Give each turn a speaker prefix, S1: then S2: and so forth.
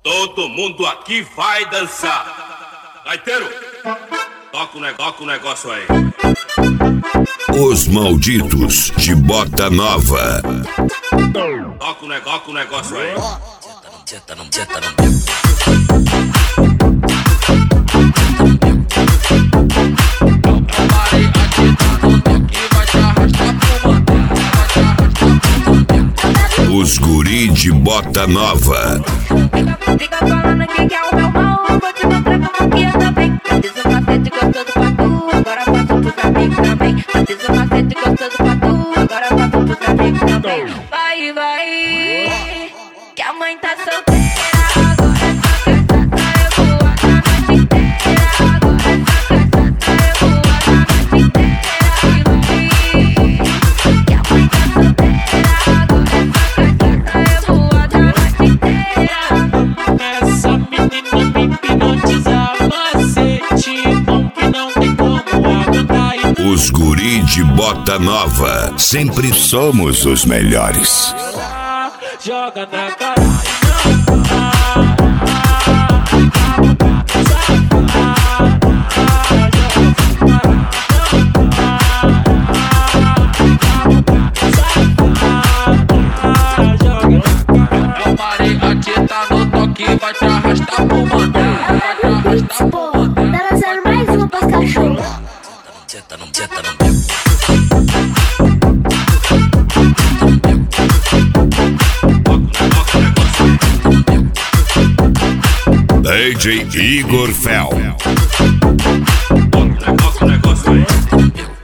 S1: Todo mundo aqui vai dançar. Gaiteiro, toca o negócio aí.
S2: Os malditos de Bota Nova.
S1: Toca o negócio aí.
S2: Os guri de Bota Nova.
S3: Fica falando que é o meu mal, eu vou te mostrar como que eu também. Diz o macete gostoso pra tu, agora faço pros amigos também. Diz o macete gostoso pra tu, agora faço pros amigos também. Vai, vai, que a mãe tá solteira.
S2: Os guri de Bota Nova, sempre somos os melhores.
S4: Joga na cara.
S5: Eu parei aqui, tá no toque, vai te arrastar pro mandar. Vai te arrastar pro mandar.
S3: Tá lançando mais uma pras cachorros.
S2: DJ Igor Fel.
S1: Toca o negócio aí.